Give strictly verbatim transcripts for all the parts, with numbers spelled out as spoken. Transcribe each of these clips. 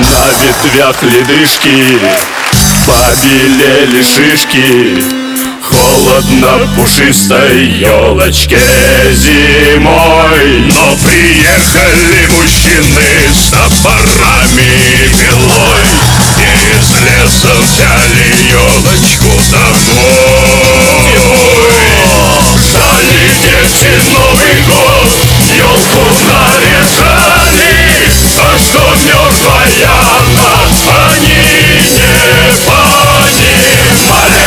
На ветвях ледышки, побелели шишки. Холодно пушистой елочке зимой. Но приехали мужчины с топорами пилой. Из леса взяли елочку домой. Жали дети Новый год, елку наряжали, а что мертвая она, они не понимали.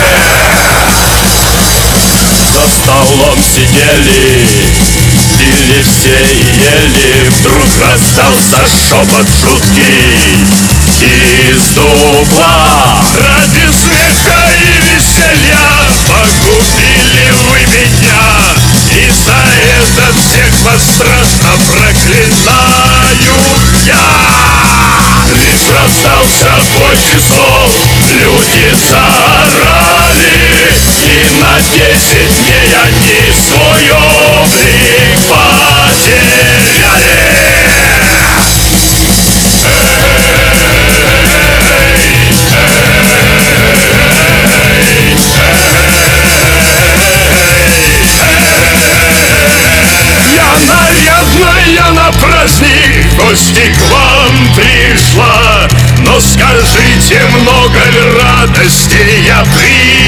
За столом сидели, пили все и ели. Вдруг раздался шепот жуткий из дупла. Ради смеха и веселья погубили вы меня, и за это всех вас страшно проклинаю я. Лишь раздался бой часов, люди заорали, и на десять дней они свой облик потеряли. Я нарядная на праздник в гости к вам пришла, но скажите, много ли радости я принесла?